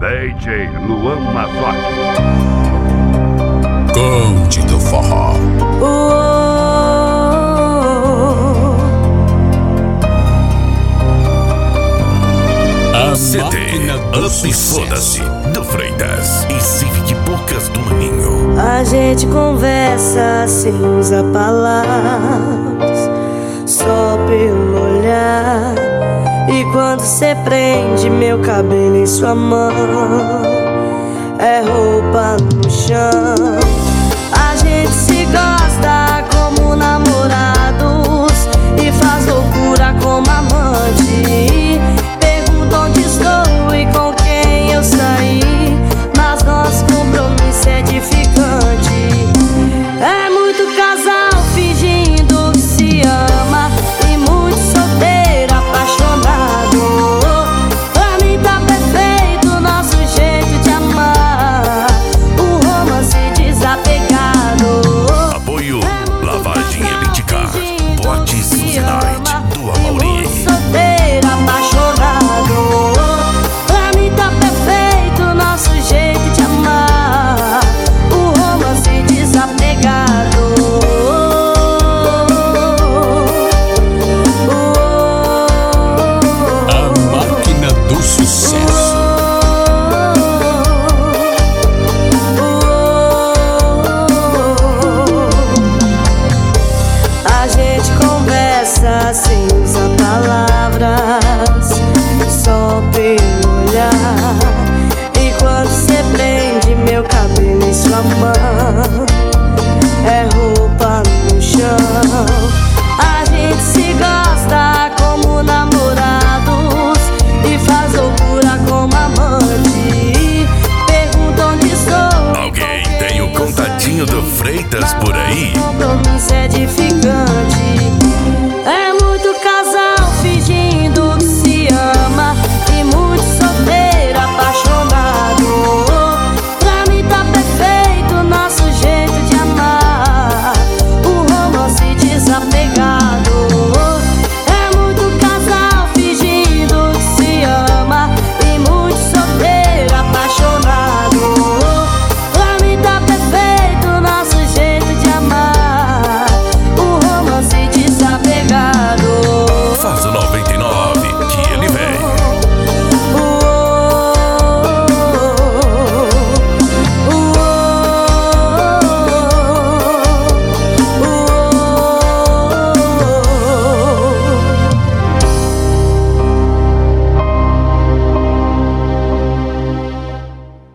DJ Luan Mazotti. Conde do Forró. A CD Up Foda-se do Freitas e Civic Bocas do Maninho. A gente conversa sem usar palavras, só pelo olhar. E quando cê prende meu cabelo em sua mão, é roupa no chão. A gente se gosta como namorados e faz loucura como amante. Pergunta onde estou e com quem eu saí, mas nosso compromisso é edificante. É muito casal fingindo que se ama e muito solteiro apaixonado. Pra mim tá perfeito o nosso jeito de amar, o romance desapegado. Apoio Lavagem Elite Car, Bote Suzy Night do Amaury. Solteiro apaixonado. Pra mim tá perfeito o nosso jeito de amar, o romance desapegado. A máquina do sucesso. A gente conversa sem usar palavras, só pelo olhar. E quando cê prende meu cabelo em sua mão, é roupa no chão. A gente se gosta como namorados e faz loucura como amante. Pergunta onde estou. Alguém tem o contatinho do Freitas por aí? O compromisso é edificante.